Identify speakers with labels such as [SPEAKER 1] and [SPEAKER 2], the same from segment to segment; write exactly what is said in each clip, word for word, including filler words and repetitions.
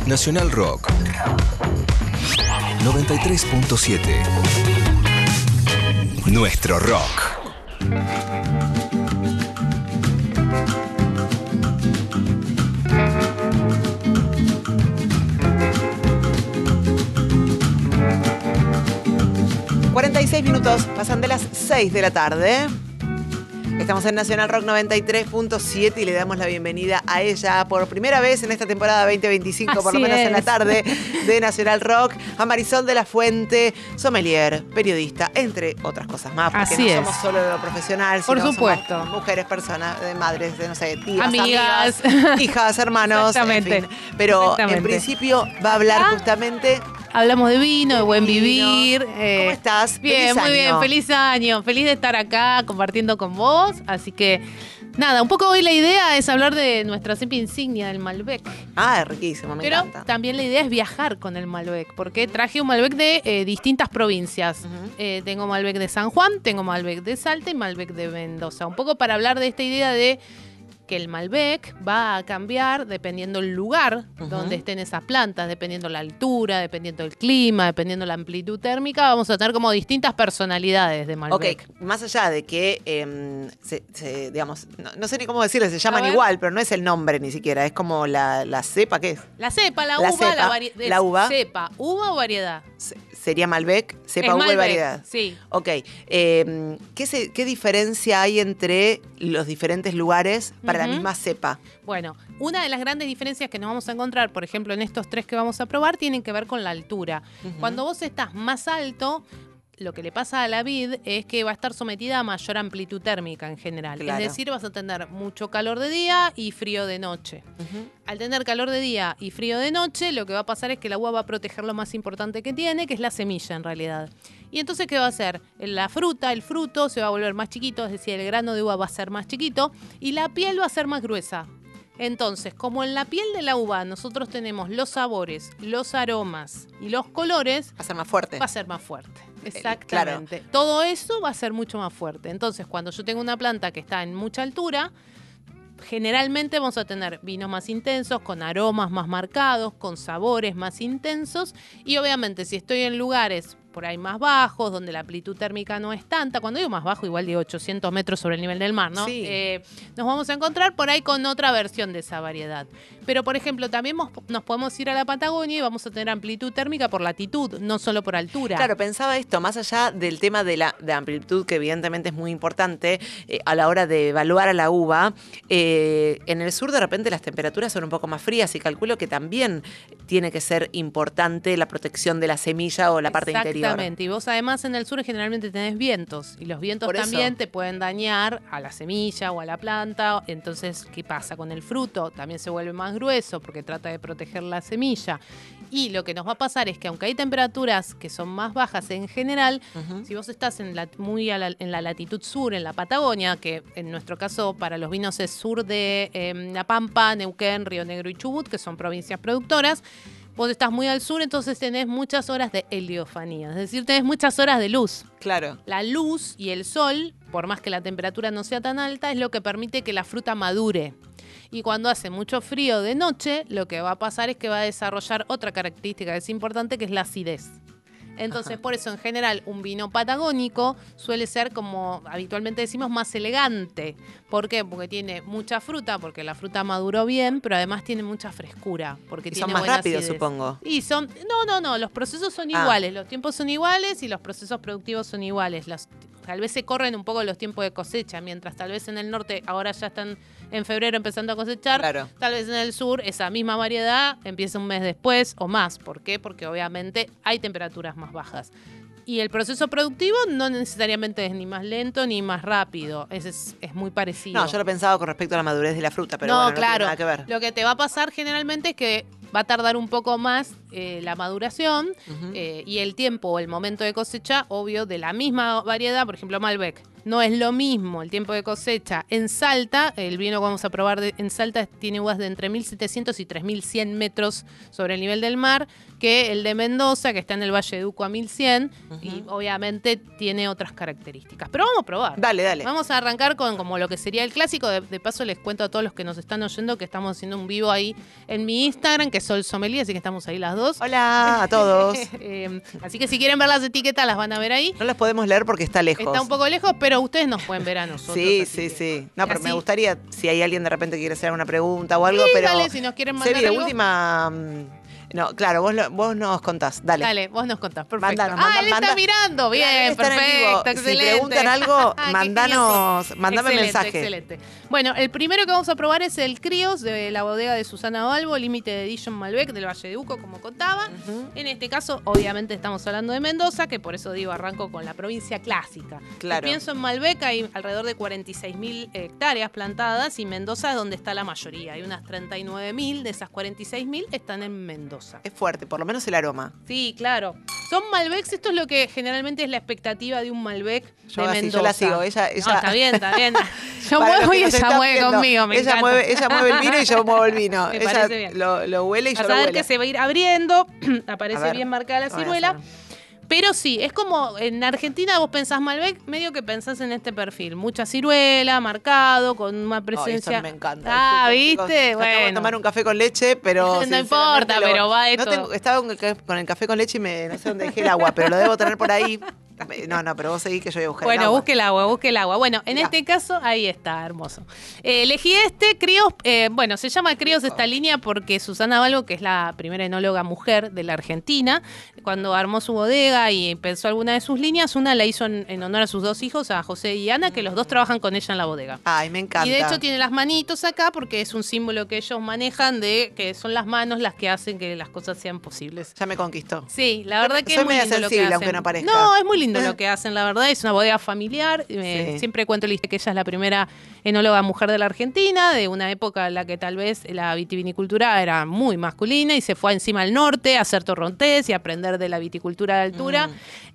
[SPEAKER 1] Nacional Rock noventa y tres punto siete. Nuestro rock.
[SPEAKER 2] cuarenta y seis minutos, pasan de las seis de la tarde. Estamos en Nacional Rock noventa y tres punto siete y le damos la bienvenida a ella por primera vez en esta temporada veinte veinticinco,
[SPEAKER 3] Así
[SPEAKER 2] por lo menos
[SPEAKER 3] es.
[SPEAKER 2] en la tarde de Nacional Rock, a Marisol de la Fuente, sommelier, periodista, entre otras cosas más, porque
[SPEAKER 3] Así
[SPEAKER 2] no
[SPEAKER 3] es.
[SPEAKER 2] somos solo de lo profesional,
[SPEAKER 3] Por
[SPEAKER 2] sino
[SPEAKER 3] supuesto.
[SPEAKER 2] somos mujeres, personas, de madres, de no sé, tías,
[SPEAKER 3] Amigas.
[SPEAKER 2] amigas, hijas, hermanos,
[SPEAKER 3] Exactamente.
[SPEAKER 2] en fin. Pero
[SPEAKER 3] Exactamente.
[SPEAKER 2] en principio va a hablar
[SPEAKER 3] Ah.
[SPEAKER 2] justamente...
[SPEAKER 3] Hablamos de vino, de buen
[SPEAKER 2] Vino.
[SPEAKER 3] vivir. eh,
[SPEAKER 2] ¿Cómo estás?
[SPEAKER 3] Bien,
[SPEAKER 2] Feliz
[SPEAKER 3] muy bien,
[SPEAKER 2] año.
[SPEAKER 3] feliz año. Feliz de estar acá compartiendo con vos. Así que, nada, un poco hoy la idea es hablar de nuestra cepa insignia del Malbec.
[SPEAKER 2] Ah, es riquísimo, me
[SPEAKER 3] Pero
[SPEAKER 2] encanta.
[SPEAKER 3] también la idea es viajar con el Malbec, porque traje un Malbec de eh, distintas provincias.
[SPEAKER 2] Ujú.
[SPEAKER 3] Eh, tengo Malbec de San Juan, tengo Malbec de Salta y Malbec de Mendoza. Un poco para hablar de esta idea de que el Malbec va a cambiar dependiendo el lugar
[SPEAKER 2] Ujú.
[SPEAKER 3] donde estén esas plantas, dependiendo la altura, dependiendo el clima, dependiendo la amplitud térmica. Vamos a tener como distintas personalidades de Malbec.
[SPEAKER 2] Ok, más allá de que, eh, se, se- digamos, no, no sé ni cómo decirlo, se llaman
[SPEAKER 3] ver.
[SPEAKER 2] igual, pero no es el nombre ni siquiera, es como la, la cepa, ¿qué es?
[SPEAKER 3] La cepa, la,
[SPEAKER 2] La
[SPEAKER 3] uva,
[SPEAKER 2] cepa,
[SPEAKER 3] la variedad.
[SPEAKER 2] la uva.
[SPEAKER 3] Cepa, uva o variedad.
[SPEAKER 2] Se- ¿Sería Malbec? Cepa,
[SPEAKER 3] Es
[SPEAKER 2] uva y
[SPEAKER 3] Malbec,
[SPEAKER 2] variedad.
[SPEAKER 3] sí.
[SPEAKER 2] Ok, eh, ¿qué, se- ¿qué diferencia hay entre los diferentes lugares para la
[SPEAKER 3] Ujú.
[SPEAKER 2] misma cepa?
[SPEAKER 3] Bueno, una de las grandes diferencias que nos vamos a encontrar, por ejemplo, en estos tres que vamos a probar, tienen que ver con la altura.
[SPEAKER 2] Ujú.
[SPEAKER 3] Cuando vos estás más alto, lo que le pasa a la vid es que va a estar sometida a mayor amplitud térmica en general.
[SPEAKER 2] Claro.
[SPEAKER 3] Es decir, vas a tener mucho calor de día y frío de noche.
[SPEAKER 2] Ujú.
[SPEAKER 3] Al tener calor de día y frío de noche, lo que va a pasar es que la uva va a proteger lo más importante que tiene, que es la semilla en realidad. Y entonces, ¿qué va a hacer? La fruta, el fruto, se va a volver más chiquito, es decir, el grano de uva va a ser más chiquito y la piel va a ser más gruesa. Entonces, como en la piel de la uva nosotros tenemos los sabores, los aromas y los colores,
[SPEAKER 2] Va a ser más fuerte.
[SPEAKER 3] va a ser más fuerte.
[SPEAKER 2] Eh,
[SPEAKER 3] Exactamente. Todo eso va a ser mucho más fuerte. Entonces, cuando yo tengo una planta que está en mucha altura, generalmente vamos a tener vinos más intensos, con aromas más marcados, con sabores más intensos. Y obviamente, si estoy en lugares por ahí más bajos, donde la amplitud térmica no es tanta, cuando digo más bajo, igual digo ochocientos metros sobre el nivel del mar, ¿no?
[SPEAKER 2] Sí.
[SPEAKER 3] Eh, nos vamos a encontrar por ahí con otra versión de esa variedad. Pero, por ejemplo, también mos- nos podemos ir a la Patagonia y vamos a tener amplitud térmica por latitud, no solo por altura.
[SPEAKER 2] Claro, pensaba esto, más allá del tema de la de amplitud, que evidentemente es muy importante eh, a la hora de evaluar a la uva, eh, en el sur de repente las temperaturas son un poco más frías y calculo que también tiene que ser importante la protección de la semilla o la parte interior.
[SPEAKER 3] Exactamente, y vos además en el sur generalmente tenés vientos, y los vientos
[SPEAKER 2] Por eso.
[SPEAKER 3] también te pueden dañar a la semilla o a la planta. Entonces, ¿qué pasa con el fruto? También se vuelve más grueso porque trata de proteger la semilla. Y lo que nos va a pasar es que aunque hay temperaturas que son más bajas en general,
[SPEAKER 2] Ujú.
[SPEAKER 3] si vos estás en la, muy a la, en la latitud sur, en la Patagonia, que en nuestro caso para los vinos es sur de eh, La Pampa, Neuquén, Río Negro y Chubut, que son provincias productoras, vos estás muy al sur, entonces tenés muchas horas de heliofanía, es decir, tenés muchas horas de luz.
[SPEAKER 2] Claro.
[SPEAKER 3] La luz y el sol, por más que la temperatura no sea tan alta, es lo que permite que la fruta madure. Y cuando hace mucho frío de noche, lo que va a pasar es que va a desarrollar otra característica que es importante, que es la acidez. Entonces,
[SPEAKER 2] Ajá.
[SPEAKER 3] por eso, en general, un vino patagónico suele ser, como habitualmente decimos, más elegante. ¿Por qué? Porque tiene mucha fruta, porque la fruta maduró bien, pero además tiene mucha frescura. Porque
[SPEAKER 2] Y
[SPEAKER 3] tiene
[SPEAKER 2] son más
[SPEAKER 3] buena
[SPEAKER 2] rápidos,
[SPEAKER 3] acidez.
[SPEAKER 2] supongo.
[SPEAKER 3] Y son, no, no, no, los procesos son
[SPEAKER 2] Ah.
[SPEAKER 3] iguales, los tiempos son iguales y los procesos productivos son iguales. Los, tal vez se corren un poco los tiempos de cosecha, mientras tal vez en el norte ahora ya están en febrero empezando a cosechar,
[SPEAKER 2] Claro.
[SPEAKER 3] tal vez en el sur esa misma variedad empieza un mes después o más. ¿Por qué? Porque obviamente hay temperaturas más bajas. Y el proceso productivo no necesariamente es ni más lento ni más rápido, es, es, es muy parecido.
[SPEAKER 2] No, yo lo pensaba con respecto a la madurez de la fruta, pero
[SPEAKER 3] no,
[SPEAKER 2] bueno, no
[SPEAKER 3] claro.
[SPEAKER 2] tiene nada que ver.
[SPEAKER 3] Lo que te va a pasar generalmente es que va a tardar un poco más eh, la maduración
[SPEAKER 2] Ujú.
[SPEAKER 3] eh, y el tiempo o el momento de cosecha, obvio, de la misma variedad, por ejemplo, Malbec. No es lo mismo el tiempo de cosecha en Salta. El vino que vamos a probar de, en Salta tiene uvas de entre mil setecientos y tres mil cien metros sobre el nivel del mar, que el de Mendoza, que está en el Valle de Uco a mil cien, uh-huh. y obviamente tiene otras características. Pero vamos a probar.
[SPEAKER 2] Dale, dale.
[SPEAKER 3] Vamos a arrancar con como lo que sería el clásico. De, de paso les cuento a todos los que nos están oyendo que estamos haciendo un vivo ahí en mi Instagram, que es Sol Sommelier, así que estamos ahí las dos.
[SPEAKER 2] Hola a todos.
[SPEAKER 3] eh, así que si quieren ver las etiquetas, las van a ver ahí.
[SPEAKER 2] No las podemos leer porque está lejos.
[SPEAKER 3] Está un poco lejos, pero ustedes nos pueden ver a nosotros.
[SPEAKER 2] Sí, sí,
[SPEAKER 3] que...
[SPEAKER 2] sí. No, pero
[SPEAKER 3] así...
[SPEAKER 2] me gustaría, si hay alguien de repente que quiere hacer alguna pregunta o algo,
[SPEAKER 3] sí,
[SPEAKER 2] pero...
[SPEAKER 3] dale, si nos quieren mandar
[SPEAKER 2] Sebi, de
[SPEAKER 3] algo.
[SPEAKER 2] última... No, claro, vos, lo, vos nos contás, dale.
[SPEAKER 3] Dale, vos nos contás, perfecto.
[SPEAKER 2] Mandanos,
[SPEAKER 3] ah,
[SPEAKER 2] manda,
[SPEAKER 3] él
[SPEAKER 2] manda,
[SPEAKER 3] está mirando, bien,
[SPEAKER 2] claro,
[SPEAKER 3] perfecto, excelente.
[SPEAKER 2] Si preguntan algo,
[SPEAKER 3] Qué
[SPEAKER 2] mandanos,
[SPEAKER 3] genial.
[SPEAKER 2] mandame
[SPEAKER 3] excelente,
[SPEAKER 2] mensaje.
[SPEAKER 3] Excelente. Bueno, el primero que vamos a probar es el Críos de la bodega de Susana Balbo, Limited Edition Malbec del Valle de Uco, como contaba. Uh-huh. En este caso, obviamente, estamos hablando de Mendoza, que por eso digo, arranco con la provincia clásica.
[SPEAKER 2] Claro.
[SPEAKER 3] Si pienso en Malbec, hay alrededor de cuarenta y seis mil hectáreas plantadas y Mendoza es donde está la mayoría. Hay unas treinta y nueve mil, de esas cuarenta y seis mil están en Mendoza.
[SPEAKER 2] Es fuerte, por lo menos el aroma.
[SPEAKER 3] Sí, claro. Son Malbecs, esto es lo que generalmente es la expectativa de un Malbec
[SPEAKER 2] yo
[SPEAKER 3] de
[SPEAKER 2] así,
[SPEAKER 3] Mendoza.
[SPEAKER 2] Yo la sigo, ella... ella...
[SPEAKER 3] No, está bien, está bien. Yo muevo y ella mueve viendo. conmigo, me
[SPEAKER 2] ella
[SPEAKER 3] encanta.
[SPEAKER 2] Mueve, ella mueve el vino y yo muevo el vino.
[SPEAKER 3] Me
[SPEAKER 2] ella
[SPEAKER 3] parece bien.
[SPEAKER 2] Lo, lo huele y
[SPEAKER 3] a
[SPEAKER 2] yo lo
[SPEAKER 3] saber
[SPEAKER 2] huele.
[SPEAKER 3] que se va a ir abriendo, aparece
[SPEAKER 2] ver,
[SPEAKER 3] bien marcada la ciruela. Pero sí, es como en Argentina vos pensás Malbec, medio que pensás en este perfil. Mucha ciruela, marcado, con una presencia...
[SPEAKER 2] Oh, eso me encanta.
[SPEAKER 3] Ah,
[SPEAKER 2] Disculpen,
[SPEAKER 3] ¿viste?
[SPEAKER 2] Chicos,
[SPEAKER 3] bueno.
[SPEAKER 2] acabo de tomar un café con leche, pero...
[SPEAKER 3] no importa,
[SPEAKER 2] lo,
[SPEAKER 3] pero va esto.
[SPEAKER 2] No tengo, estaba con el café con leche y me, no sé dónde dejé el agua, pero lo debo tener por ahí. No, no, pero vos seguís que yo voy a buscar
[SPEAKER 3] bueno,
[SPEAKER 2] el agua.
[SPEAKER 3] Bueno, busque el agua, busque el agua. Bueno, en
[SPEAKER 2] Mirá.
[SPEAKER 3] este caso, ahí está, hermoso. Eh, elegí este, Críos, eh, bueno, se llama Críos esta línea porque Susana Balbo, que es la primera enóloga mujer de la Argentina, cuando armó su bodega y pensó alguna de sus líneas, una la hizo en, en honor a sus dos hijos, a José y Ana, que los dos trabajan con ella en la bodega.
[SPEAKER 2] Ay, me encanta.
[SPEAKER 3] Y de hecho tiene las manitos acá porque es un símbolo que ellos manejan de que son las manos las que hacen que las cosas sean posibles.
[SPEAKER 2] Ya me conquistó.
[SPEAKER 3] Sí, la verdad que
[SPEAKER 2] Soy
[SPEAKER 3] es muy
[SPEAKER 2] media
[SPEAKER 3] lindo lo que
[SPEAKER 2] sensible,
[SPEAKER 3] hacen.
[SPEAKER 2] aunque no parezca.
[SPEAKER 3] No, es muy lindo lo que hacen, la verdad. Es una bodega familiar. Eh,
[SPEAKER 2] Sí.
[SPEAKER 3] Siempre cuento la historia que ella es la primera enóloga mujer de la Argentina, de una época en la que tal vez la vitivinicultura era muy masculina y se fue encima al norte a hacer torrontés y a aprender de la viticultura de altura. Mm.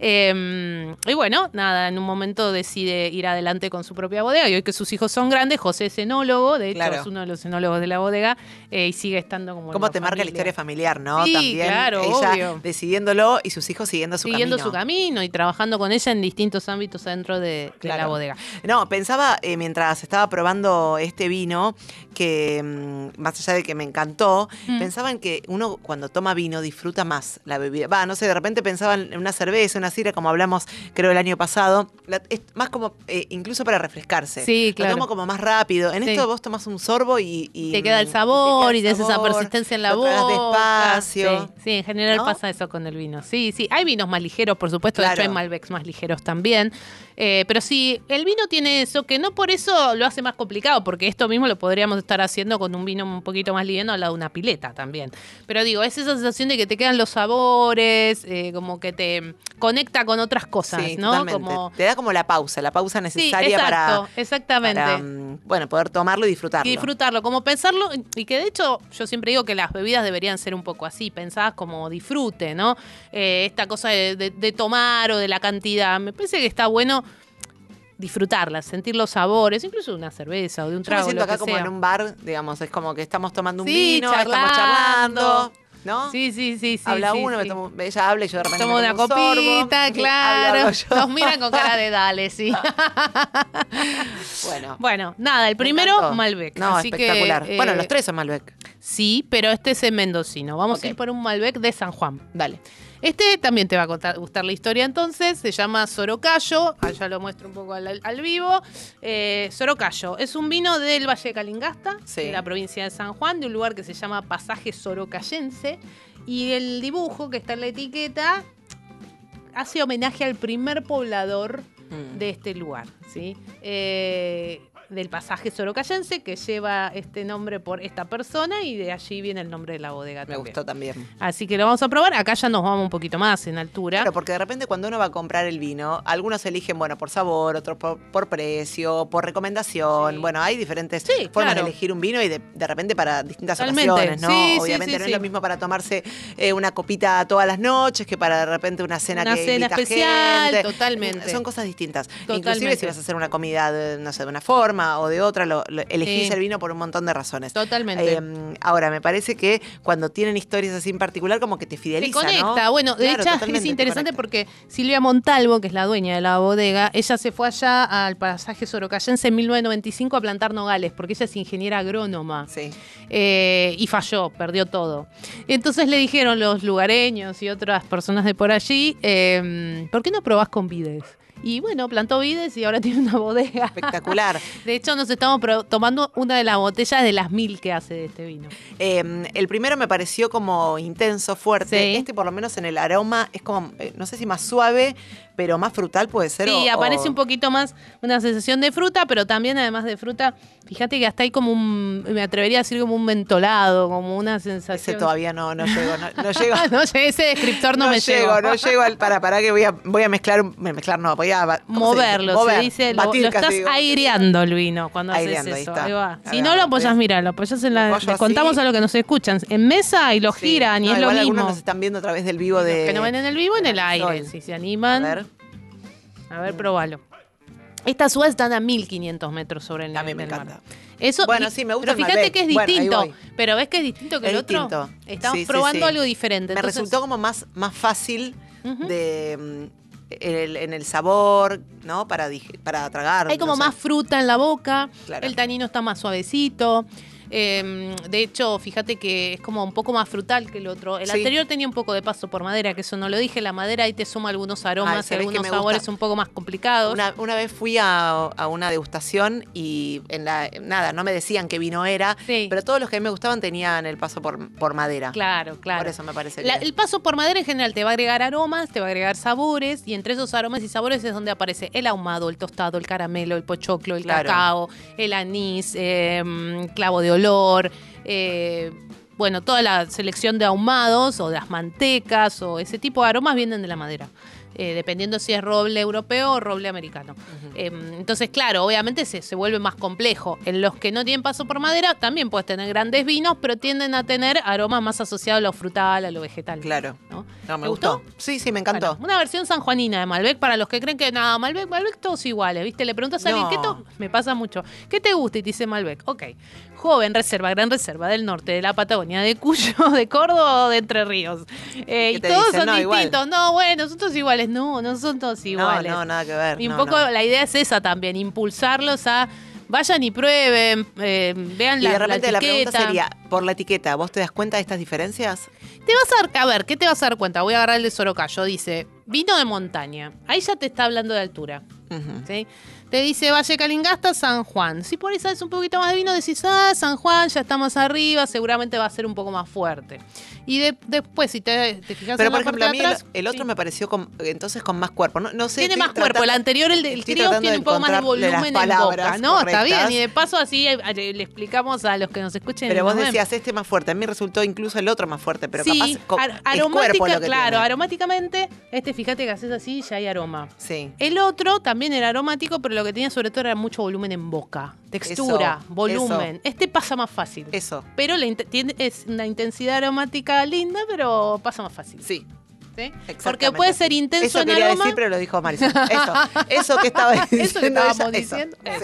[SPEAKER 3] Eh, y bueno, nada, en un momento decide ir adelante con su propia bodega y hoy que sus hijos son grandes, José es enólogo, de hecho
[SPEAKER 2] Claro.
[SPEAKER 3] es uno de los enólogos de la bodega eh, y sigue estando como
[SPEAKER 2] ¿Cómo
[SPEAKER 3] en la
[SPEAKER 2] te marca la
[SPEAKER 3] familia.
[SPEAKER 2] historia familiar, no?
[SPEAKER 3] Sí,
[SPEAKER 2] También
[SPEAKER 3] claro,
[SPEAKER 2] ella
[SPEAKER 3] obvio.
[SPEAKER 2] decidiéndolo y sus hijos siguiendo su
[SPEAKER 3] Siguiendo
[SPEAKER 2] camino.
[SPEAKER 3] su camino y trabajando con ella en distintos ámbitos dentro de,
[SPEAKER 2] Claro.
[SPEAKER 3] de la bodega.
[SPEAKER 2] No, pensaba eh, mientras estaba probando este vino, que mm, más allá de que me encantó,
[SPEAKER 3] Mm.
[SPEAKER 2] pensaba en que uno cuando toma vino disfruta más la bebida. Va, no sé, de repente pensaba en una cerveza, una sidra, como hablamos creo el año pasado. La- es más como, eh, incluso para refrescarse.
[SPEAKER 3] Sí, claro.
[SPEAKER 2] Lo tomo como más rápido. En
[SPEAKER 3] Sí.
[SPEAKER 2] esto vos tomás un sorbo y... y
[SPEAKER 3] Te queda el
[SPEAKER 2] y
[SPEAKER 3] sabor y,
[SPEAKER 2] te queda el
[SPEAKER 3] tenés esa
[SPEAKER 2] sabor,
[SPEAKER 3] persistencia en la
[SPEAKER 2] lo tragas
[SPEAKER 3] boca.
[SPEAKER 2] despacio.
[SPEAKER 3] Sí, sí, en general
[SPEAKER 2] ¿no?
[SPEAKER 3] pasa eso con el vino. Sí, sí. Hay vinos más ligeros, por supuesto. De
[SPEAKER 2] Claro.
[SPEAKER 3] hecho, hay Malbecs más ligeros también. Eh, pero sí, el vino tiene eso, que no por eso lo hace más complicado, porque esto mismo lo podríamos estar haciendo con un vino un poquito más liviano al lado de una pileta también. Pero digo, es esa sensación de que te quedan los sabores, eh, como que te conecta con otras cosas,
[SPEAKER 2] Sí,
[SPEAKER 3] ¿no?
[SPEAKER 2] totalmente.
[SPEAKER 3] Como...
[SPEAKER 2] Te da como la pausa, la pausa
[SPEAKER 3] Sí,
[SPEAKER 2] necesaria
[SPEAKER 3] exacto,
[SPEAKER 2] para,
[SPEAKER 3] exactamente.
[SPEAKER 2] para, mm, bueno, poder tomarlo y disfrutarlo.
[SPEAKER 3] Y disfrutarlo, como pensarlo, y que de hecho yo siempre digo que las bebidas deberían ser un poco así, pensadas como disfrute, ¿no? Eh, esta cosa de, de- de tomar o de la cantidad, me parece que está bueno disfrutarlas, sentir los sabores, incluso de una cerveza o de un
[SPEAKER 2] Yo me
[SPEAKER 3] trago,
[SPEAKER 2] siento
[SPEAKER 3] lo
[SPEAKER 2] acá
[SPEAKER 3] que
[SPEAKER 2] como
[SPEAKER 3] sea.
[SPEAKER 2] en un bar, digamos, es como que estamos tomando un
[SPEAKER 3] Sí,
[SPEAKER 2] vino, estamos
[SPEAKER 3] charlando.
[SPEAKER 2] charlando, ¿no?
[SPEAKER 3] Sí, sí, sí, sí.
[SPEAKER 2] Habla
[SPEAKER 3] sí,
[SPEAKER 2] uno, me
[SPEAKER 3] sí.
[SPEAKER 2] tomo- ella habla y yo de repente
[SPEAKER 3] Tomo
[SPEAKER 2] me
[SPEAKER 3] una
[SPEAKER 2] tomo un sorbo.
[SPEAKER 3] copita,
[SPEAKER 2] Hablo,
[SPEAKER 3] claro.
[SPEAKER 2] hablo yo.
[SPEAKER 3] Nos miran con cara de dale, sí.
[SPEAKER 2] Bueno,
[SPEAKER 3] Bueno, nada, el
[SPEAKER 2] me
[SPEAKER 3] primero,
[SPEAKER 2] encantó.
[SPEAKER 3] Malbec.
[SPEAKER 2] No,
[SPEAKER 3] así que,
[SPEAKER 2] espectacular.
[SPEAKER 3] eh,
[SPEAKER 2] Bueno, los tres son Malbec.
[SPEAKER 3] Sí, pero este es en mendocino. Vamos
[SPEAKER 2] Ok.
[SPEAKER 3] a ir por un Malbec de San Juan.
[SPEAKER 2] Dale.
[SPEAKER 3] Este también te va a contar- gustar la historia entonces, se llama Sorocayo, allá lo muestro un poco al, al vivo. Eh, Sorocayo es un vino del Valle de Calingasta,
[SPEAKER 2] Sí.
[SPEAKER 3] de la provincia de San Juan, de un lugar que se llama Pasaje Sorocayense, y el dibujo que está en la etiqueta hace homenaje al primer poblador
[SPEAKER 2] Mm.
[SPEAKER 3] de este lugar, ¿sí? Eh, del pasaje sorocayense, que lleva este nombre por esta persona, y de allí viene el nombre de la bodega
[SPEAKER 2] Me
[SPEAKER 3] también.
[SPEAKER 2] gustó también.
[SPEAKER 3] Así que lo vamos a probar. Acá ya nos vamos un poquito más en altura.
[SPEAKER 2] Claro, porque de repente cuando uno va a comprar el vino, algunos eligen, bueno, por sabor, otros por, por precio, por recomendación.
[SPEAKER 3] Sí.
[SPEAKER 2] Bueno, hay diferentes
[SPEAKER 3] Sí,
[SPEAKER 2] formas
[SPEAKER 3] claro.
[SPEAKER 2] de elegir un vino y de, de repente para distintas
[SPEAKER 3] Totalmente.
[SPEAKER 2] ocasiones, ¿no?
[SPEAKER 3] Sí, sí,
[SPEAKER 2] Obviamente
[SPEAKER 3] sí,
[SPEAKER 2] no
[SPEAKER 3] sí.
[SPEAKER 2] es lo mismo para tomarse eh, una copita todas las noches que para de repente una cena
[SPEAKER 3] Una
[SPEAKER 2] que
[SPEAKER 3] cena
[SPEAKER 2] invita
[SPEAKER 3] especial,
[SPEAKER 2] gente.
[SPEAKER 3] totalmente.
[SPEAKER 2] Son cosas distintas.
[SPEAKER 3] Totalmente.
[SPEAKER 2] Inclusive si vas a hacer una comida, de, no sé, de una forma o de otra, lo, lo- elegís
[SPEAKER 3] Sí.
[SPEAKER 2] el vino por un montón de razones.
[SPEAKER 3] Totalmente.
[SPEAKER 2] Eh, ahora, me parece que cuando tienen historias así en particular, como que te
[SPEAKER 3] Te
[SPEAKER 2] fideliza,
[SPEAKER 3] conecta.
[SPEAKER 2] ¿no?
[SPEAKER 3] Bueno, de
[SPEAKER 2] Claro,
[SPEAKER 3] hecho
[SPEAKER 2] totalmente,
[SPEAKER 3] es
[SPEAKER 2] te
[SPEAKER 3] interesante
[SPEAKER 2] conecta.
[SPEAKER 3] porque Silvia Montalvo, que es la dueña de la bodega, ella se fue allá al pasaje sorocayense en mil novecientos noventa y cinco a plantar nogales, porque ella es ingeniera agrónoma.
[SPEAKER 2] Sí.
[SPEAKER 3] Eh, y falló, perdió todo. Entonces le dijeron los lugareños y otras personas de por allí, eh, ¿por qué no probás con vides? Y bueno, plantó vides y ahora tiene una bodega.
[SPEAKER 2] Espectacular.
[SPEAKER 3] De hecho, nos estamos pro- tomando una de las botellas de las mil que hace de este vino.
[SPEAKER 2] Eh, el primero me pareció como intenso, fuerte.
[SPEAKER 3] Sí.
[SPEAKER 2] Este, por lo menos en el aroma, es como, eh, no sé si más suave, pero más frutal puede ser.
[SPEAKER 3] Sí,
[SPEAKER 2] o-
[SPEAKER 3] aparece
[SPEAKER 2] o-
[SPEAKER 3] un poquito más una sensación de fruta, pero también además de fruta, fíjate que hasta hay como un, me atrevería a decir como un mentolado, como una
[SPEAKER 2] Ese
[SPEAKER 3] sensación.
[SPEAKER 2] todavía no, no llego. No, no llego.
[SPEAKER 3] no, ese descriptor no,
[SPEAKER 2] No
[SPEAKER 3] me
[SPEAKER 2] llego,
[SPEAKER 3] llegó.
[SPEAKER 2] no llego al. Para, para que voy a, voy a mezclar. un- Mezclar no, voy a. ba- ¿cómo se dice?
[SPEAKER 3] Moverlo,
[SPEAKER 2] Mover,
[SPEAKER 3] se dice, lo,
[SPEAKER 2] batir
[SPEAKER 3] lo
[SPEAKER 2] casi,
[SPEAKER 3] estás
[SPEAKER 2] digo.
[SPEAKER 3] aireando el vino cuando
[SPEAKER 2] Aireando, ahí
[SPEAKER 3] haces eso.
[SPEAKER 2] está.
[SPEAKER 3] Ahí va.
[SPEAKER 2] A
[SPEAKER 3] Si
[SPEAKER 2] ver,
[SPEAKER 3] no lo
[SPEAKER 2] voy
[SPEAKER 3] apoyas,
[SPEAKER 2] a-
[SPEAKER 3] mira, lo apoyas en la.
[SPEAKER 2] Lo apoyo
[SPEAKER 3] Le
[SPEAKER 2] así.
[SPEAKER 3] contamos a los que nos escuchan. En mesa y lo
[SPEAKER 2] Sí.
[SPEAKER 3] giran y
[SPEAKER 2] No,
[SPEAKER 3] es lo
[SPEAKER 2] igual
[SPEAKER 3] mismo.
[SPEAKER 2] algunos nos están viendo a través del vivo
[SPEAKER 3] Los
[SPEAKER 2] de.
[SPEAKER 3] que no ven en el vivo, en
[SPEAKER 2] de
[SPEAKER 3] el aire,
[SPEAKER 2] Marisol.
[SPEAKER 3] si se animan.
[SPEAKER 2] A ver.
[SPEAKER 3] A ver, probalo. Estas uvas están a mil quinientos metros sobre el nivel
[SPEAKER 2] También me
[SPEAKER 3] del mar.
[SPEAKER 2] encanta.
[SPEAKER 3] Eso,
[SPEAKER 2] Bueno,
[SPEAKER 3] y-
[SPEAKER 2] sí, me gusta
[SPEAKER 3] pero
[SPEAKER 2] el
[SPEAKER 3] fíjate
[SPEAKER 2] Malbec.
[SPEAKER 3] que es
[SPEAKER 2] Bueno, ahí
[SPEAKER 3] distinto.
[SPEAKER 2] voy.
[SPEAKER 3] Pero ves que es distinto que
[SPEAKER 2] Es
[SPEAKER 3] el otro.
[SPEAKER 2] distinto.
[SPEAKER 3] Estamos
[SPEAKER 2] Sí, sí,
[SPEAKER 3] probando
[SPEAKER 2] sí.
[SPEAKER 3] algo diferente.
[SPEAKER 2] Me
[SPEAKER 3] Entonces,
[SPEAKER 2] resultó como más, más fácil
[SPEAKER 3] Ujú.
[SPEAKER 2] de mm, en el, en el sabor, ¿no? Para, dig- para tragar.
[SPEAKER 3] hay como
[SPEAKER 2] no sé.
[SPEAKER 3] más fruta en la boca.
[SPEAKER 2] Claro.
[SPEAKER 3] El tanino está más suavecito. Eh, de hecho, fíjate que es como un poco más frutal que el otro. El
[SPEAKER 2] Sí.
[SPEAKER 3] anterior tenía un poco de paso por madera, que eso no lo dije. La madera ahí te suma algunos aromas
[SPEAKER 2] Ay,
[SPEAKER 3] y
[SPEAKER 2] ¿sabés que
[SPEAKER 3] algunos
[SPEAKER 2] me gusta?
[SPEAKER 3] sabores un poco más complicados.
[SPEAKER 2] Una, una vez fui a, a una degustación y en la nada, no me decían qué vino era,
[SPEAKER 3] Sí.
[SPEAKER 2] pero todos los que a mí me gustaban tenían el paso por, por madera.
[SPEAKER 3] Claro, claro.
[SPEAKER 2] Por eso me parece
[SPEAKER 3] La-
[SPEAKER 2] que...
[SPEAKER 3] el paso por madera en general te va a agregar aromas, te va a agregar sabores, y entre esos aromas y sabores es donde aparece el ahumado, el tostado, el caramelo, el pochoclo, el
[SPEAKER 2] Claro.
[SPEAKER 3] cacao, el anís, eh, clavo de olor, eh, bueno, toda la selección de ahumados o de las mantecas o ese tipo de aromas vienen de la madera. Eh, dependiendo si es roble europeo o roble americano. Eh, entonces, claro, obviamente se, se vuelve más complejo. En los que no tienen paso por madera también puedes tener grandes vinos, pero tienden a tener aromas más asociados a lo frutal, a lo vegetal.
[SPEAKER 2] Claro.
[SPEAKER 3] ¿no?
[SPEAKER 2] No, me
[SPEAKER 3] ¿Te
[SPEAKER 2] gustó.
[SPEAKER 3] gustó?
[SPEAKER 2] Sí, sí, me encantó.
[SPEAKER 3] Bueno, una versión sanjuanina de Malbec para los que creen que nada, Malbec, Malbec todos iguales, ¿viste? Le preguntas a alguien,
[SPEAKER 2] No.
[SPEAKER 3] ¿qué to-? Me pasa mucho. ¿Qué te gusta? Y te dice Malbec. Ok. Joven, reserva, gran reserva del norte, de la Patagonia, de Cuyo, de Córdoba o de Entre Ríos. Eh,
[SPEAKER 2] ¿Qué
[SPEAKER 3] y
[SPEAKER 2] te
[SPEAKER 3] todos
[SPEAKER 2] dicen?
[SPEAKER 3] son
[SPEAKER 2] No, igual.
[SPEAKER 3] distintos. No, bueno, son todos iguales. No, no son todos
[SPEAKER 2] no,
[SPEAKER 3] iguales.
[SPEAKER 2] no, nada que ver.
[SPEAKER 3] Y un
[SPEAKER 2] no,
[SPEAKER 3] poco
[SPEAKER 2] no.
[SPEAKER 3] la idea es esa también, impulsarlos a vayan y prueben, eh, vean
[SPEAKER 2] Y
[SPEAKER 3] la,
[SPEAKER 2] de repente
[SPEAKER 3] la
[SPEAKER 2] la, pregunta
[SPEAKER 3] etiqueta.
[SPEAKER 2] sería, por la etiqueta, ¿vos te das cuenta de estas diferencias?
[SPEAKER 3] Te vas a dar, a ver, ¿qué te vas a dar cuenta? Voy a agarrar el de Sorocayo. Dice, vino de montaña. Ahí ya te está hablando de altura.
[SPEAKER 2] Ujú.
[SPEAKER 3] ¿Sí? Te dice Valle Calingasta, San Juan. Si por ahí sabes un poquito más de vino, decís, ah, San Juan, ya está más arriba, seguramente va a ser un poco más fuerte. Y de- después, si te, te fijas
[SPEAKER 2] Pero
[SPEAKER 3] en
[SPEAKER 2] por
[SPEAKER 3] la
[SPEAKER 2] ejemplo,
[SPEAKER 3] parte
[SPEAKER 2] a
[SPEAKER 3] de
[SPEAKER 2] mí el,
[SPEAKER 3] atrás,
[SPEAKER 2] el otro
[SPEAKER 3] sí.
[SPEAKER 2] me pareció con- entonces con más cuerpo. No, no sé,
[SPEAKER 3] Tiene
[SPEAKER 2] estoy
[SPEAKER 3] más cuerpo. El
[SPEAKER 2] tratando-
[SPEAKER 3] anterior, el, el
[SPEAKER 2] estoy
[SPEAKER 3] trío,
[SPEAKER 2] tratando
[SPEAKER 3] tiene
[SPEAKER 2] de
[SPEAKER 3] un poco más de
[SPEAKER 2] encontrarle las
[SPEAKER 3] volumen en
[SPEAKER 2] palabras
[SPEAKER 3] boca. No, está
[SPEAKER 2] correctas.
[SPEAKER 3] bien. Y de paso, así eh, le explicamos a los que nos escuchen.
[SPEAKER 2] Pero
[SPEAKER 3] y
[SPEAKER 2] vos
[SPEAKER 3] nos ven.
[SPEAKER 2] decías este más fuerte. A mí resultó incluso el otro más fuerte, pero
[SPEAKER 3] sí,
[SPEAKER 2] capaz co-
[SPEAKER 3] ar-
[SPEAKER 2] es
[SPEAKER 3] aromática,
[SPEAKER 2] cuerpo lo que
[SPEAKER 3] claro,
[SPEAKER 2] tiene.
[SPEAKER 3] aromáticamente, este fíjate que haces así y ya hay aroma.
[SPEAKER 2] Sí.
[SPEAKER 3] El otro también era aromático, pero lo que tenía sobre todo era mucho volumen en boca. Textura,
[SPEAKER 2] Eso,
[SPEAKER 3] volumen.
[SPEAKER 2] eso.
[SPEAKER 3] Este pasa más fácil.
[SPEAKER 2] Eso.
[SPEAKER 3] Pero la int- tiene, es una intensidad aromática linda, pero pasa más fácil.
[SPEAKER 2] Sí.
[SPEAKER 3] ¿Sí?
[SPEAKER 2] Exactamente
[SPEAKER 3] Porque puede
[SPEAKER 2] así.
[SPEAKER 3] ser intenso
[SPEAKER 2] Eso
[SPEAKER 3] en
[SPEAKER 2] quería
[SPEAKER 3] aroma.
[SPEAKER 2] decir, pero lo dijo Marisol. Eso, eso que estaba diciendo.
[SPEAKER 3] Eso que estábamos
[SPEAKER 2] ella, eso.
[SPEAKER 3] diciendo.
[SPEAKER 2] Sí.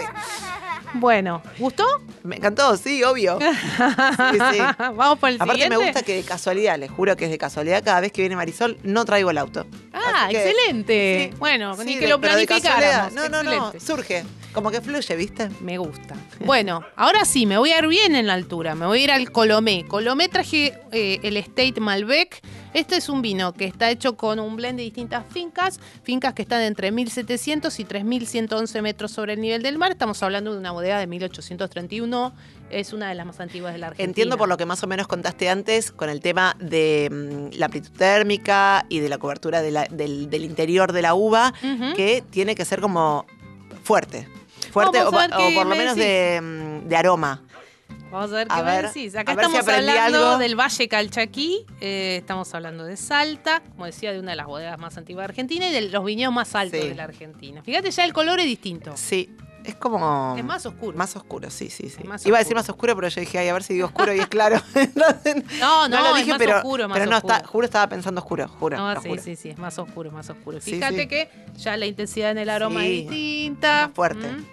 [SPEAKER 3] Bueno, ¿gustó?
[SPEAKER 2] Me encantó, sí, obvio. Sí, sí.
[SPEAKER 3] Vamos por el
[SPEAKER 2] Aparte
[SPEAKER 3] siguiente.
[SPEAKER 2] me gusta que de casualidad, les juro que es de casualidad, cada vez que viene Marisol no traigo el auto.
[SPEAKER 3] Ah,
[SPEAKER 2] Así que-
[SPEAKER 3] excelente.
[SPEAKER 2] Sí,
[SPEAKER 3] bueno,
[SPEAKER 2] sí,
[SPEAKER 3] ni que
[SPEAKER 2] de-
[SPEAKER 3] lo
[SPEAKER 2] pero de casualidad.
[SPEAKER 3] planificáramos.
[SPEAKER 2] No, no, no,
[SPEAKER 3] Excelente.
[SPEAKER 2] surge, como que fluye, ¿viste?
[SPEAKER 3] Me gusta. Bueno, ahora sí, me voy a ir bien en la altura. Me voy a ir al Colomé. Colomé traje eh, el Estate Malbec. Este es un vino que está hecho con un blend de distintas fincas. Fincas que están entre mil setecientos y tres mil ciento once metros sobre el nivel del mar. Estamos hablando de una bodega de mil ochocientos treinta y uno. Es una de las más antiguas de la Argentina.
[SPEAKER 2] Entiendo por lo que más o menos contaste antes con el tema de mm, la amplitud térmica y de la cobertura de la- del, del interior de la uva,
[SPEAKER 3] Ujú.
[SPEAKER 2] que tiene que ser como fuerte. fuerte
[SPEAKER 3] Vamos
[SPEAKER 2] o,
[SPEAKER 3] a ver
[SPEAKER 2] o
[SPEAKER 3] qué
[SPEAKER 2] por lo
[SPEAKER 3] me
[SPEAKER 2] menos
[SPEAKER 3] decís.
[SPEAKER 2] de, mm, de aroma.
[SPEAKER 3] Vamos a ver
[SPEAKER 2] A
[SPEAKER 3] qué
[SPEAKER 2] ver,
[SPEAKER 3] me decís. Acá
[SPEAKER 2] a ver si
[SPEAKER 3] estamos
[SPEAKER 2] aprendí
[SPEAKER 3] hablando
[SPEAKER 2] algo.
[SPEAKER 3] del Valle Calchaquí, eh, estamos hablando de Salta, como decía, de una de las bodegas más antiguas de Argentina y de los viñedos más altos
[SPEAKER 2] Sí.
[SPEAKER 3] de la Argentina. Fíjate, ya el color es distinto.
[SPEAKER 2] Sí, es como...
[SPEAKER 3] Es más oscuro.
[SPEAKER 2] Más oscuro, sí, sí, sí.
[SPEAKER 3] Es más
[SPEAKER 2] Iba a decir
[SPEAKER 3] oscuro.
[SPEAKER 2] más oscuro, pero yo dije, ay, a ver si digo oscuro y es claro. Entonces,
[SPEAKER 3] No, no,
[SPEAKER 2] lo
[SPEAKER 3] es
[SPEAKER 2] dije,
[SPEAKER 3] más
[SPEAKER 2] pero,
[SPEAKER 3] oscuro, más
[SPEAKER 2] pero no,
[SPEAKER 3] oscuro.
[SPEAKER 2] está, juro estaba pensando oscuro, juro.
[SPEAKER 3] No,
[SPEAKER 2] lo
[SPEAKER 3] sí,
[SPEAKER 2] juro.
[SPEAKER 3] sí, sí, es más oscuro, más oscuro.
[SPEAKER 2] Sí,
[SPEAKER 3] Fíjate
[SPEAKER 2] sí.
[SPEAKER 3] que ya la intensidad en el aroma
[SPEAKER 2] Sí,
[SPEAKER 3] es distinta.
[SPEAKER 2] más fuerte.
[SPEAKER 3] ¿Mm?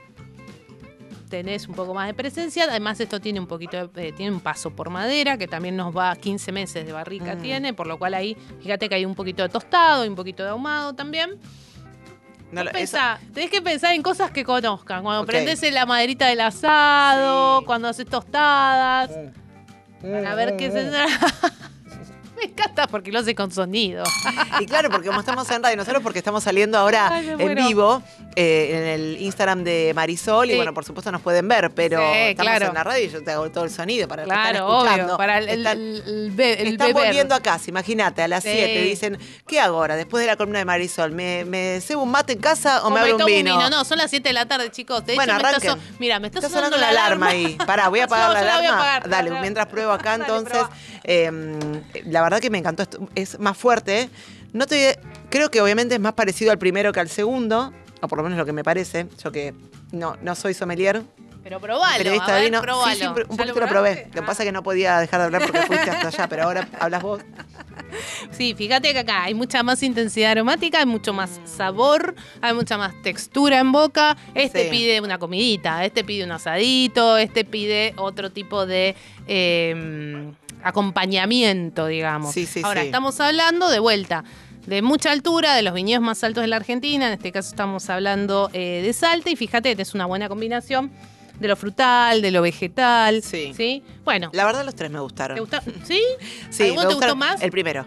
[SPEAKER 3] Tenés un poco más de presencia. Además, esto tiene un poquito de, eh, tiene un paso por madera, que también nos va quince meses de barrica
[SPEAKER 2] Mm.
[SPEAKER 3] tiene, por lo cual ahí, fíjate que hay un poquito de tostado y un poquito de ahumado también.
[SPEAKER 2] No, lo- eso-
[SPEAKER 3] Pensá, tenés que pensar en cosas que conozcan. Cuando
[SPEAKER 2] Ok.
[SPEAKER 3] prendés en la maderita del asado,
[SPEAKER 2] Sí.
[SPEAKER 3] cuando haces tostadas,
[SPEAKER 2] Mm.
[SPEAKER 3] para ver qué se... Me encanta porque lo hace con sonido.
[SPEAKER 2] Y claro, porque como estamos en radio, nosotros porque estamos saliendo ahora
[SPEAKER 3] Ay, me
[SPEAKER 2] en
[SPEAKER 3] muero.
[SPEAKER 2] vivo eh, en el Instagram de Marisol y
[SPEAKER 3] Sí.
[SPEAKER 2] bueno, por supuesto nos pueden ver, pero
[SPEAKER 3] Sí,
[SPEAKER 2] estamos
[SPEAKER 3] claro.
[SPEAKER 2] en la radio y yo te hago todo el sonido para los que
[SPEAKER 3] Claro,
[SPEAKER 2] están escuchando.
[SPEAKER 3] obvio. Para el, el,
[SPEAKER 2] Están-
[SPEAKER 3] el, el be- el
[SPEAKER 2] Están
[SPEAKER 3] beber.
[SPEAKER 2] volviendo a casa, imagínate, a las
[SPEAKER 3] Sí.
[SPEAKER 2] siete dicen, ¿qué hago ahora? Después de la columna de Marisol, ¿me, me cebo un mate en casa o,
[SPEAKER 3] O
[SPEAKER 2] me
[SPEAKER 3] me
[SPEAKER 2] abro un
[SPEAKER 3] tomo
[SPEAKER 2] vino?
[SPEAKER 3] No, son las siete de la tarde, chicos. De
[SPEAKER 2] Bueno,
[SPEAKER 3] hecho, me está
[SPEAKER 2] arranquen.
[SPEAKER 3] so- Mira, me está,
[SPEAKER 2] Está
[SPEAKER 3] sonando
[SPEAKER 2] sonando la alarma
[SPEAKER 3] alarma
[SPEAKER 2] ahí. Pará, voy a apagar
[SPEAKER 3] No,
[SPEAKER 2] la
[SPEAKER 3] yo la voy a
[SPEAKER 2] alarma.
[SPEAKER 3] apagar.
[SPEAKER 2] Dale,
[SPEAKER 3] Dale,
[SPEAKER 2] mientras pruebo acá,
[SPEAKER 3] dale,
[SPEAKER 2] entonces.
[SPEAKER 3] probá.
[SPEAKER 2] eh, la verdad que me encantó esto. Es más fuerte. No te, creo que obviamente es más parecido al primero que al segundo, o por lo menos lo que me parece. Yo que no, no soy sommelier,
[SPEAKER 3] Pero probalo,
[SPEAKER 2] periodista
[SPEAKER 3] a
[SPEAKER 2] de
[SPEAKER 3] ver,
[SPEAKER 2] vino.
[SPEAKER 3] probalo.
[SPEAKER 2] Sí, sí, un
[SPEAKER 3] ¿Ya
[SPEAKER 2] poquito lo probé.
[SPEAKER 3] probaste?
[SPEAKER 2] Lo que
[SPEAKER 3] Ah.
[SPEAKER 2] pasa es que no podía dejar de hablar porque fuiste hasta allá, pero ahora hablas vos.
[SPEAKER 3] Sí, fíjate que acá hay mucha más intensidad aromática, hay mucho más sabor, hay mucha más textura en boca. Este
[SPEAKER 2] Sí.
[SPEAKER 3] pide una comidita, este pide un asadito, este pide otro tipo de eh, acompañamiento, digamos.
[SPEAKER 2] Sí, sí,
[SPEAKER 3] Ahora,
[SPEAKER 2] sí.
[SPEAKER 3] estamos hablando de vuelta de mucha altura, de los viñedos más altos de la Argentina. En este caso estamos hablando eh, de Salta y fíjate, es una buena combinación de lo frutal, de lo vegetal.
[SPEAKER 2] Sí.
[SPEAKER 3] ¿Sí? Bueno,
[SPEAKER 2] La verdad, los tres me gustaron.
[SPEAKER 3] ¿te gusta? ¿Sí?
[SPEAKER 2] Sí,
[SPEAKER 3] ¿Alguno
[SPEAKER 2] me
[SPEAKER 3] te
[SPEAKER 2] gustaron.
[SPEAKER 3] gustó más?
[SPEAKER 2] El primero.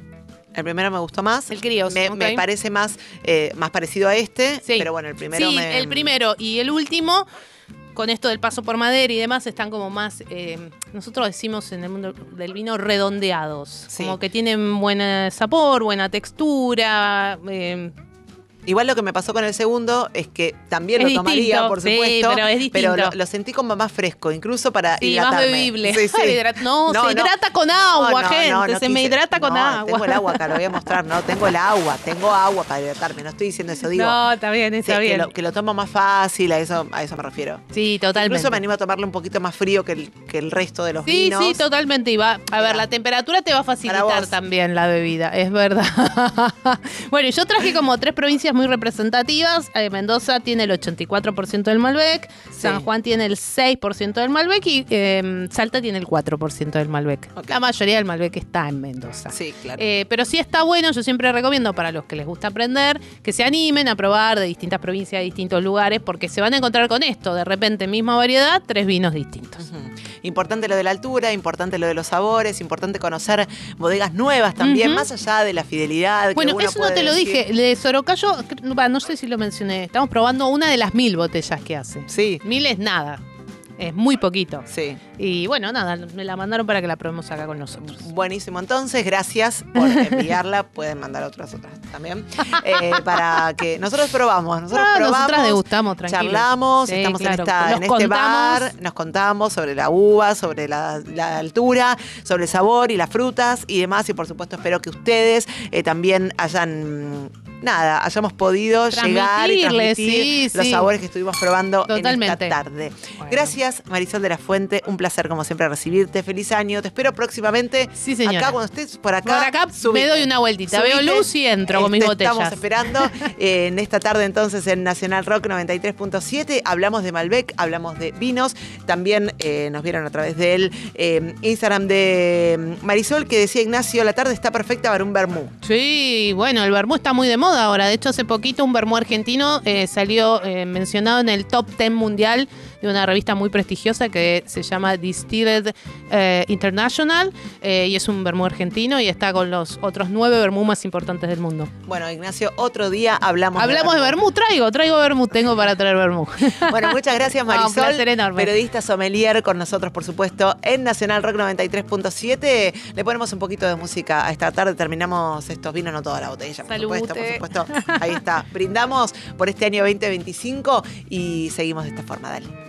[SPEAKER 2] El primero me gustó más.
[SPEAKER 3] El Críos,
[SPEAKER 2] Me,
[SPEAKER 3] ok.
[SPEAKER 2] me parece más, eh, más parecido a este,
[SPEAKER 3] Sí.
[SPEAKER 2] pero bueno, el primero
[SPEAKER 3] Sí,
[SPEAKER 2] me...
[SPEAKER 3] el primero y el último, con esto del paso por madera y demás, están como más, eh, nosotros decimos en el mundo del vino, redondeados.
[SPEAKER 2] Sí.
[SPEAKER 3] Como que tienen buen sabor, buena textura. eh,
[SPEAKER 2] Igual lo que me pasó con el segundo es que también
[SPEAKER 3] Es
[SPEAKER 2] lo tomaría,
[SPEAKER 3] distinto,
[SPEAKER 2] por
[SPEAKER 3] sí,
[SPEAKER 2] supuesto.
[SPEAKER 3] pero es distinto.
[SPEAKER 2] lo, lo sentí como más fresco, incluso para
[SPEAKER 3] sí, más
[SPEAKER 2] hidratarme.
[SPEAKER 3] bebible.
[SPEAKER 2] Sí, sí.
[SPEAKER 3] Hidrat- No, se hidrata con agua, gente. Se me
[SPEAKER 2] quise-
[SPEAKER 3] hidrata con
[SPEAKER 2] no,
[SPEAKER 3] agua.
[SPEAKER 2] Tengo el agua acá, lo voy a mostrar. No, tengo el agua, tengo agua para hidratarme. No estoy diciendo eso, digo.
[SPEAKER 3] No, está bien,
[SPEAKER 2] sí,
[SPEAKER 3] está
[SPEAKER 2] que,
[SPEAKER 3] bien.
[SPEAKER 2] lo, que lo tomo más fácil, a eso, a eso me refiero.
[SPEAKER 3] Sí, totalmente.
[SPEAKER 2] Incluso me animo a tomarlo un poquito más frío que el, que el resto de los
[SPEAKER 3] Sí,
[SPEAKER 2] vinos.
[SPEAKER 3] sí, totalmente. Y va, a
[SPEAKER 2] Mira.
[SPEAKER 3] ver, la temperatura te va a
[SPEAKER 2] Para
[SPEAKER 3] facilitar
[SPEAKER 2] vos.
[SPEAKER 3] también la bebida, es verdad. Bueno, y yo traje como tres provincias muy representativas. Eh, Mendoza tiene el ochenta y cuatro por ciento del Malbec,
[SPEAKER 2] Sí.
[SPEAKER 3] San Juan tiene el seis por ciento del Malbec y eh, Salta tiene el cuatro por ciento del Malbec.
[SPEAKER 2] Ok.
[SPEAKER 3] La mayoría del Malbec está en Mendoza.
[SPEAKER 2] Sí, claro.
[SPEAKER 3] Eh, pero sí está bueno, yo siempre recomiendo para los que les gusta aprender que se animen a probar de distintas provincias, de distintos lugares, porque se van a encontrar con esto, de repente misma variedad, tres vinos distintos.
[SPEAKER 2] Ujú. Importante lo de la altura, importante lo de los sabores, importante conocer bodegas nuevas también,
[SPEAKER 3] Ujú.
[SPEAKER 2] más allá de la fidelidad. que
[SPEAKER 3] Bueno,
[SPEAKER 2] uno
[SPEAKER 3] eso no
[SPEAKER 2] puede
[SPEAKER 3] te lo
[SPEAKER 2] decir.
[SPEAKER 3] dije. De Sorocayo, cre- va, no sé si lo mencioné. Estamos probando una de las mil botellas que hace.
[SPEAKER 2] Sí,
[SPEAKER 3] Mil es nada. Es muy poquito.
[SPEAKER 2] sí.
[SPEAKER 3] Y bueno, nada, me la mandaron para que la probemos acá con nosotros.
[SPEAKER 2] Buenísimo, entonces, gracias por enviarla. Pueden mandar otras otras también. eh, para que nosotros probamos. Nosotros
[SPEAKER 3] Ah,
[SPEAKER 2] probamos,
[SPEAKER 3] nosotras degustamos, tranquilos.
[SPEAKER 2] charlamos,
[SPEAKER 3] Sí,
[SPEAKER 2] estamos
[SPEAKER 3] claro.
[SPEAKER 2] en, esta,
[SPEAKER 3] Nos
[SPEAKER 2] en este
[SPEAKER 3] contamos.
[SPEAKER 2] bar, nos contamos sobre la uva, sobre la, la altura, sobre el sabor y las frutas y demás. Y por supuesto, espero que ustedes eh, también hayan. Nada, hayamos podido llegar y
[SPEAKER 3] Transmitirles,
[SPEAKER 2] transmitir
[SPEAKER 3] sí,
[SPEAKER 2] los
[SPEAKER 3] sí.
[SPEAKER 2] sabores que estuvimos probando en
[SPEAKER 3] Totalmente.
[SPEAKER 2] esta tarde.
[SPEAKER 3] Bueno.
[SPEAKER 2] Gracias, Marisol de la Fuente. Un placer, como siempre, recibirte. Feliz año. Te espero próximamente.
[SPEAKER 3] Sí, señora.
[SPEAKER 2] Acá, cuando estés por acá.
[SPEAKER 3] Por acá
[SPEAKER 2] subite.
[SPEAKER 3] me doy una vueltita. Veo
[SPEAKER 2] Subite.
[SPEAKER 3] luz y entro con mis
[SPEAKER 2] Te
[SPEAKER 3] botellas.
[SPEAKER 2] Estamos esperando eh, en esta tarde, entonces, en Nacional Rock noventa y tres punto siete. Hablamos de Malbec, hablamos de vinos. También eh, nos vieron a través del eh, Instagram de Marisol, que decía Ignacio, la tarde está perfecta para un vermú.
[SPEAKER 3] Sí, bueno, el vermú está muy de moda ahora. De hecho, hace poquito un vermú argentino eh, salió eh, mencionado en el top diez mundial de una revista muy prestigiosa que se llama Distilled eh, International eh, y es un vermú argentino y está con los otros nueve vermú más importantes del mundo.
[SPEAKER 2] Bueno, Ignacio, otro día hablamos
[SPEAKER 3] Hablamos de vermú, traigo, traigo vermú, tengo para traer vermú.
[SPEAKER 2] Bueno, muchas gracias,
[SPEAKER 3] No, un
[SPEAKER 2] Marisol.
[SPEAKER 3] placer enorme.
[SPEAKER 2] Periodista sommelier con nosotros, por supuesto, en Nacional Rock noventa y tres punto siete. Le ponemos un poquito de música a esta tarde. Terminamos estos vinos, no toda la botella, por
[SPEAKER 3] Salute.
[SPEAKER 2] supuesto, por supuesto. supuesto. Ahí está. Brindamos por este año veinte veinticinco y seguimos de esta forma. Dale.